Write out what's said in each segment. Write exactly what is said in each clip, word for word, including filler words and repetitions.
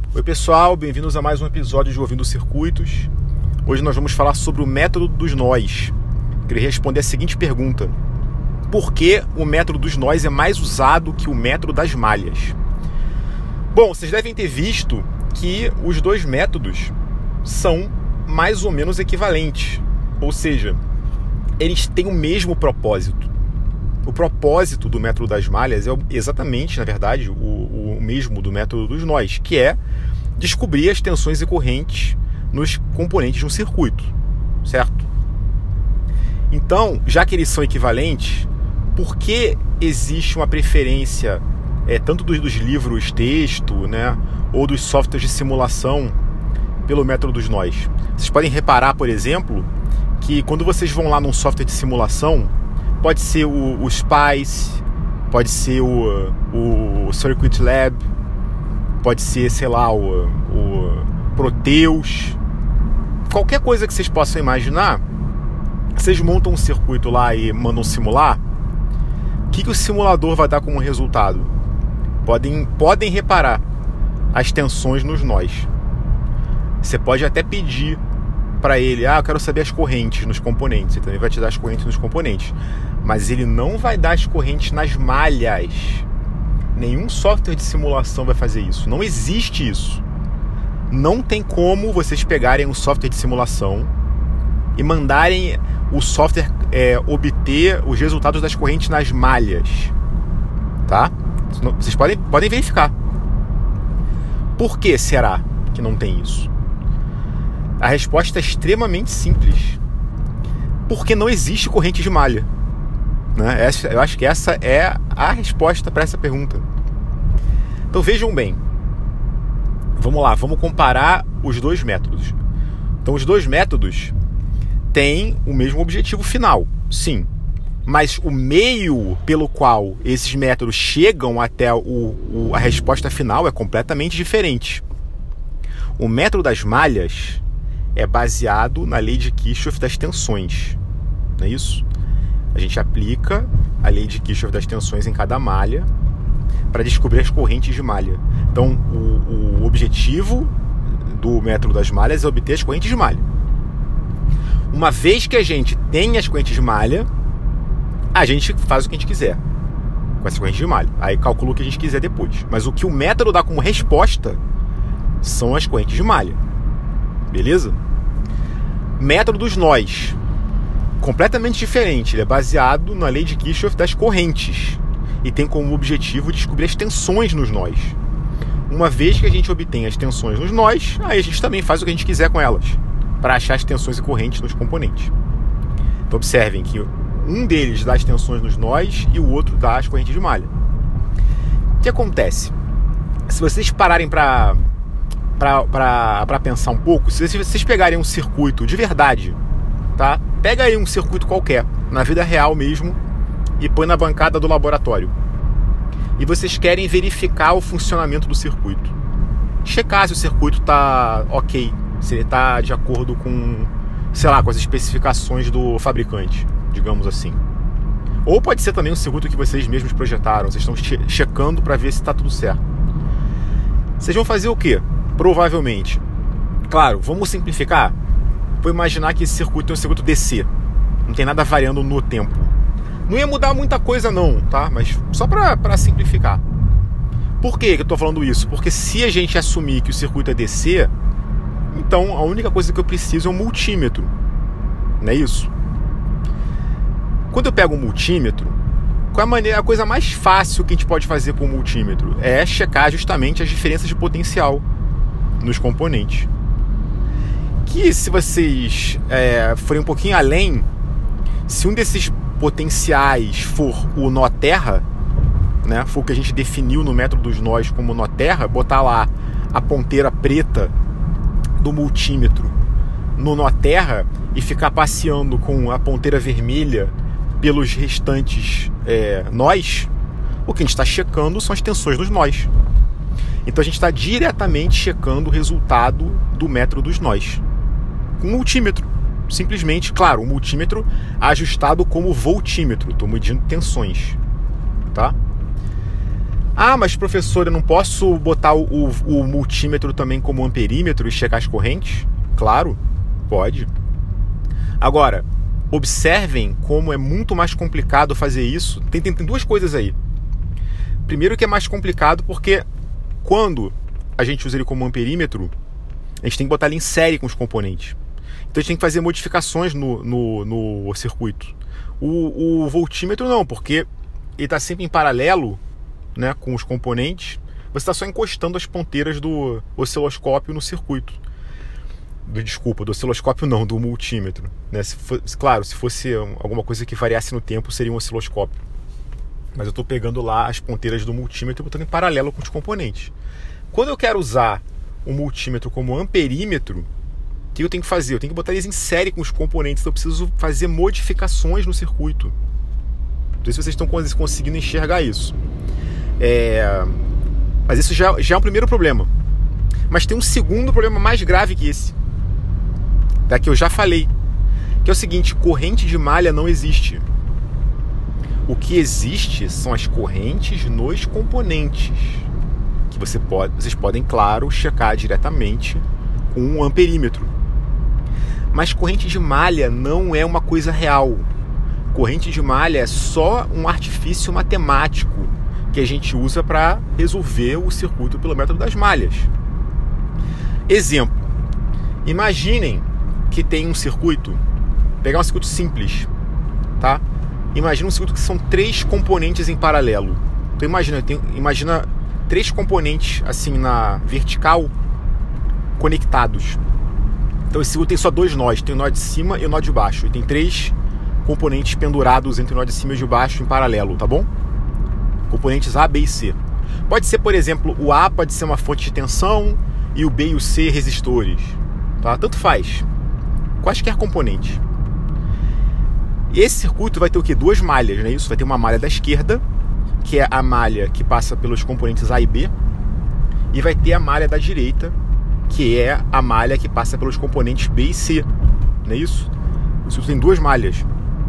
Oi pessoal, bem-vindos a mais um episódio de Ouvindo Circuitos. Hoje nós vamos falar sobre o método dos nós. Queria responder a seguinte pergunta: por que o método dos nós é mais usado que o método das malhas? Bom, vocês devem ter visto que os dois métodos são mais ou menos equivalentes, ou seja, eles têm o mesmo propósito. O propósito do método das malhas é exatamente, na verdade, o, o mesmo do método dos nós, que é descobrir as tensões e correntes nos componentes de um circuito, certo? Então, já que eles são equivalentes, por que existe uma preferência, é, tanto dos, dos livros texto, né, ou dos softwares de simulação, pelo método dos nós? Vocês podem reparar, por exemplo, que quando vocês vão lá num software de simulação, pode ser o, o Spice, pode ser o, o Circuit Lab, pode ser, sei lá, o, o Proteus. Qualquer coisa que vocês possam imaginar, vocês montam um circuito lá e mandam simular. O que, que o simulador vai dar como resultado? Podem, podem reparar as tensões nos nós. Você pode até pedir para ele, ah, eu quero saber as correntes nos componentes. Ele também vai te dar as correntes nos componentes. Mas ele não vai dar as correntes nas malhas. Nenhum software de simulação vai fazer isso. Não existe isso. Não tem como vocês pegarem um software de simulação e mandarem o software é, obter os resultados das correntes nas malhas. Tá? Vocês podem, podem verificar. Por que será que não tem isso? A resposta é extremamente simples. Porque não existe corrente de malha. Né? Essa, eu acho que essa é a resposta para essa pergunta. Então vejam bem. Vamos lá, vamos comparar os dois métodos. Então os dois métodos têm o mesmo objetivo final, sim. Mas o meio pelo qual esses métodos chegam até o, o, a resposta final é completamente diferente. O método das malhas é baseado na lei de Kirchhoff das tensões, não é isso? A gente aplica a lei de Kirchhoff das tensões em cada malha para descobrir as correntes de malha. Então, o, o objetivo do método das malhas é obter as correntes de malha. Uma vez que a gente tem as correntes de malha, a gente faz o que a gente quiser com essas correntes de malha. Aí calcula o que a gente quiser depois. Mas o que o método dá como resposta são as correntes de malha. Beleza? Método dos nós. Completamente diferente. Ele é baseado na lei de Kirchhoff das correntes. E tem como objetivo descobrir as tensões nos nós. Uma vez que a gente obtém as tensões nos nós, aí a gente também faz o que a gente quiser com elas, para achar as tensões e correntes nos componentes. Então observem que um deles dá as tensões nos nós e o outro dá as correntes de malha. O que acontece? Se vocês pararem para para pensar um pouco, se vocês pegarem um circuito de verdade, tá? Pega aí um circuito qualquer, na vida real mesmo, e põe na bancada do laboratório. E vocês querem verificar o funcionamento do circuito. Checar se o circuito está ok, se ele está de acordo com, sei lá, com as especificações do fabricante, digamos assim. Ou pode ser também um circuito que vocês mesmos projetaram, vocês estão che- checando para ver se está tudo certo. Vocês vão fazer o quê? Provavelmente. Claro, vamos simplificar. Vou imaginar que esse circuito é um circuito D C. Não tem nada variando no tempo. Não ia mudar muita coisa não, tá? Mas só para simplificar. Por que que eu estou falando isso? Porque se a gente assumir que o circuito é D C, então a única coisa que eu preciso é um multímetro. Não é isso? Quando eu pego um multímetro, qual é a, maneira, a coisa mais fácil que a gente pode fazer com o multímetro? É checar justamente as diferenças de potencial nos componentes. Que se vocês é, forem um pouquinho além, se um desses potenciais for o nó terra, né, for o que a gente definiu no método dos nós como nó terra, botar lá a ponteira preta do multímetro no nó terra e ficar passeando com a ponteira vermelha pelos restantes é, nós, o que a gente está checando são as tensões dos nós. Então a gente está diretamente checando o resultado do método dos nós com um multímetro. Simplesmente, claro, um multímetro ajustado como voltímetro. Estou medindo tensões, tá? Ah, mas professor, eu não posso botar o, o, o multímetro também como amperímetro e checar as correntes? Claro, pode. Agora, observem como é muito mais complicado fazer isso. Tem, tem, tem duas coisas aí. Primeiro que é mais complicado porque quando a gente usa ele como amperímetro, a gente tem que botar ele em série com os componentes. Então a gente tem que fazer modificações no, no, no circuito. O, o voltímetro não, porque ele está sempre em paralelo, né, com os componentes. Você está só encostando as ponteiras do osciloscópio no circuito. Do, desculpa, do osciloscópio não, do multímetro. Né? Se for, claro, se fosse alguma coisa que variasse no tempo, seria um osciloscópio. Mas eu estou pegando lá as ponteiras do multímetro e botando em paralelo com os componentes. Quando eu quero usar o multímetro como amperímetro, o que eu tenho que fazer? Eu tenho que botar eles em série com os componentes. Então eu preciso fazer modificações no circuito. Não sei se vocês estão conseguindo enxergar isso. É... Mas isso já, já é um primeiro problema. Mas tem um segundo problema mais grave que esse, tá? Que eu já falei, que é o seguinte: corrente de malha não existe. O que existe são as correntes nos componentes, que você pode, vocês podem, claro, checar diretamente com um amperímetro. Mas corrente de malha não é uma coisa real. Corrente de malha é só um artifício matemático que a gente usa para resolver o circuito pelo método das malhas. Exemplo: imaginem que tem um circuito, pegar um circuito simples, tá? Imagina um circuito que são três componentes em paralelo. Então imagina, tem, imagina três componentes assim na vertical conectados. Então esse circuito tem só dois nós, tem o nó de cima e o nó de baixo. E tem três componentes pendurados entre o nó de cima e o de baixo em paralelo, tá bom? Componentes A, B e C. Pode ser, por exemplo, o A pode ser uma fonte de tensão e o B e o C resistores, tá? Tanto faz. Quaisquer componentes. E esse circuito vai ter o quê? Duas malhas, né? Isso vai ter uma malha da esquerda, que é a malha que passa pelos componentes A e B, e vai ter a malha da direita, que é a malha que passa pelos componentes B e C, não é isso? O circuito tem duas malhas.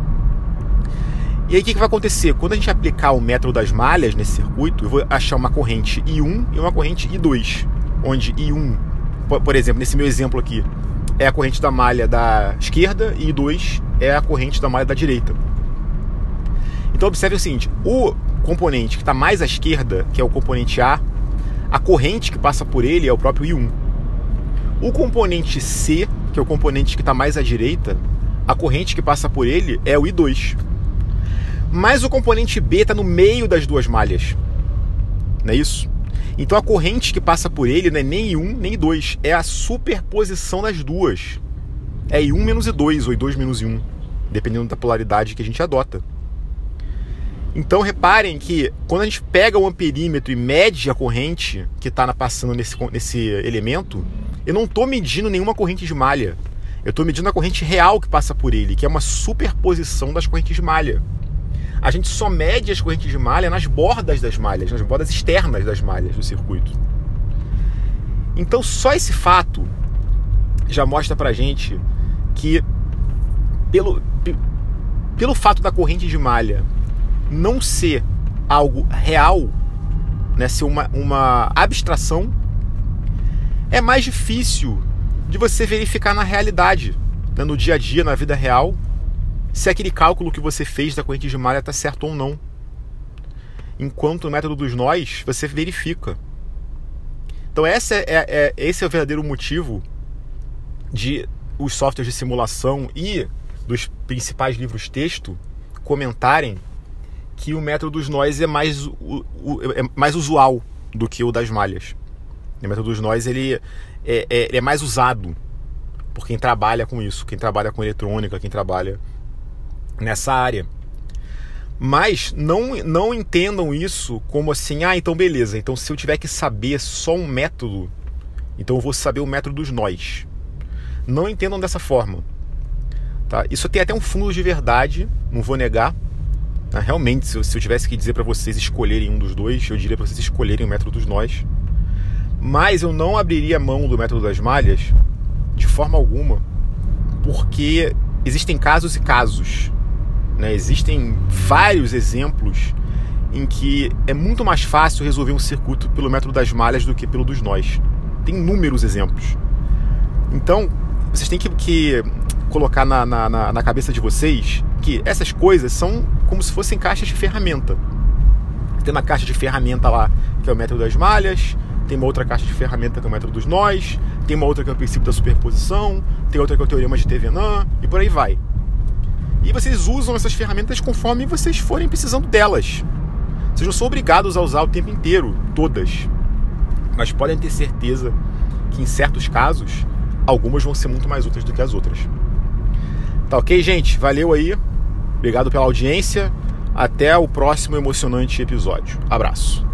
E aí o que, que vai acontecer? Quando a gente aplicar o método das malhas nesse circuito, eu vou achar uma corrente I um e uma corrente I dois, onde I um, por exemplo, nesse meu exemplo aqui, é a corrente da malha da esquerda e I dois é a corrente da malha da direita. Então observe o seguinte: o componente que está mais à esquerda, que é o componente A, a corrente que passa por ele é o próprio I um. O componente C, que é o componente que está mais à direita, a corrente que passa por ele é o I dois. Mas o componente B está no meio das duas malhas, não é isso? Então a corrente que passa por ele não é nem I um nem I dois, é a superposição das duas. É I um menos I dois ou I dois menos I um, dependendo da polaridade que a gente adota. Então reparem que quando a gente pega o amperímetro e mede a corrente que está passando nesse, nesse elemento, eu não estou medindo nenhuma corrente de malha. Eu estou medindo a corrente real que passa por ele, que é uma superposição das correntes de malha. A gente só mede as correntes de malha nas bordas das malhas, nas bordas externas das malhas do circuito. Então só esse fato já mostra pra gente que pelo, pelo fato da corrente de malha não ser algo real, né, ser uma, uma abstração, é mais difícil de você verificar na realidade, né, no dia a dia, na vida real, se aquele cálculo que você fez da corrente de malha está certo ou não. Enquanto no método dos nós, você verifica. Então esse é, é, esse é o verdadeiro motivo de os softwares de simulação e dos principais livros-texto comentarem que o método dos nós é mais, o, o, é mais usual do que o das malhas. O método dos nós ele é, é, é mais usado por quem trabalha com isso, quem trabalha com eletrônica, quem trabalha nessa área. Mas não, não entendam isso como assim, ah, então beleza, então se eu tiver que saber só um método, então eu vou saber o método dos nós. Não entendam dessa forma, tá? Isso tem até um fundo de verdade, não vou negar, tá? Realmente, se eu, se eu tivesse que dizer para vocês escolherem um dos dois, eu diria para vocês escolherem o método dos nós. Mas eu não abriria mão do método das malhas de forma alguma, porque existem casos e casos, né? Existem vários exemplos em que é muito mais fácil resolver um circuito pelo método das malhas do que pelo dos nós. Tem inúmeros exemplos. Então, vocês têm que, que colocar na, na, na cabeça de vocês que essas coisas são como se fossem caixas de ferramenta. Tem uma caixa de ferramenta lá, que é o método das malhas, tem uma outra caixa de ferramenta que é o método dos nós, tem uma outra que é o princípio da superposição, tem outra que é o teorema de Thevenin, e por aí vai. E vocês usam essas ferramentas conforme vocês forem precisando delas. Vocês não são obrigados a usar o tempo inteiro, todas. Mas podem ter certeza que em certos casos, algumas vão ser muito mais úteis do que as outras. Tá ok, gente? Valeu aí. Obrigado pela audiência. Até o próximo emocionante episódio. Abraço.